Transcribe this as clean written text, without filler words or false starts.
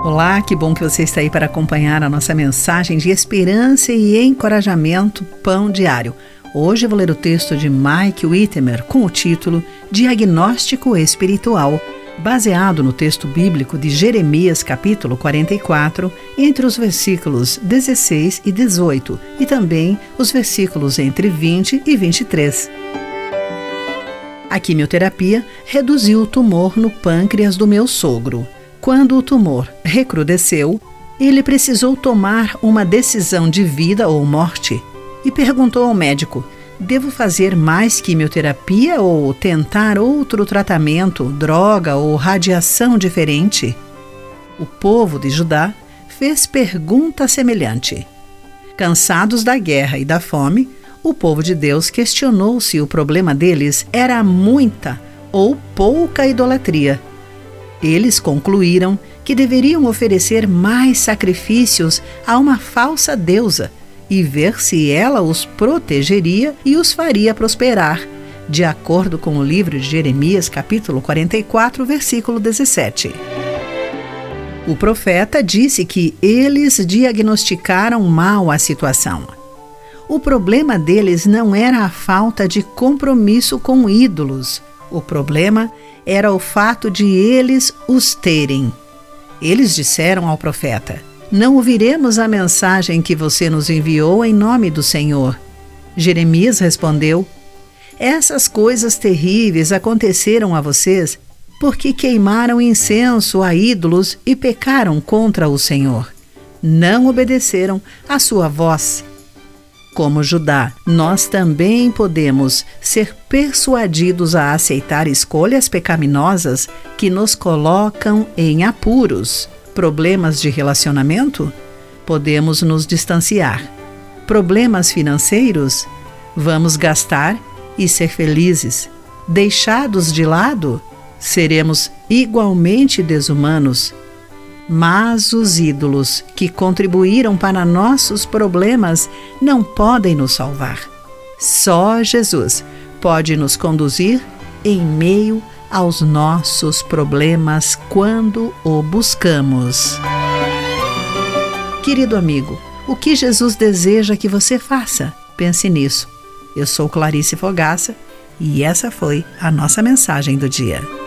Olá, que bom que você está aí para acompanhar a nossa mensagem de esperança e encorajamento Pão Diário. Hoje eu vou ler o texto de Mike Wittmer com o título Diagnóstico Espiritual, baseado no texto bíblico de Jeremias capítulo 44, entre os versículos 16 e 18 e também os versículos entre 20 e 23. A quimioterapia reduziu o tumor no pâncreas do meu sogro. Quando o tumor recrudesceu, ele precisou tomar uma decisão de vida ou morte e perguntou ao médico: devo fazer mais quimioterapia ou tentar outro tratamento, droga ou radiação diferente? O povo de Judá fez pergunta semelhante. Cansados da guerra e da fome, o povo de Deus questionou se o problema deles era muita ou pouca idolatria. Eles concluíram que deveriam oferecer mais sacrifícios a uma falsa deusa e ver se ela os protegeria e os faria prosperar, de acordo com o livro de Jeremias, capítulo 44, versículo 17. O profeta disse que eles diagnosticaram mal a situação. O problema deles não era a falta de compromisso com ídolos. O problema era o fato de eles os terem. Eles disseram ao profeta: não ouviremos a mensagem que você nos enviou em nome do Senhor. Jeremias respondeu: essas coisas terríveis aconteceram a vocês porque queimaram incenso a ídolos e pecaram contra o Senhor. Não obedeceram à sua voz. Como Judá, nós também podemos ser persuadidos a aceitar escolhas pecaminosas que nos colocam em apuros. Problemas de relacionamento? Podemos nos distanciar. Problemas financeiros? Vamos gastar e ser felizes. Deixados de lado? Seremos igualmente desumanos. Mas os ídolos que contribuíram para nossos problemas não podem nos salvar. Só Jesus pode nos conduzir em meio aos nossos problemas quando o buscamos. Querido amigo, o que Jesus deseja que você faça? Pense nisso. Eu sou Clarice Fogaça e essa foi a nossa mensagem do dia.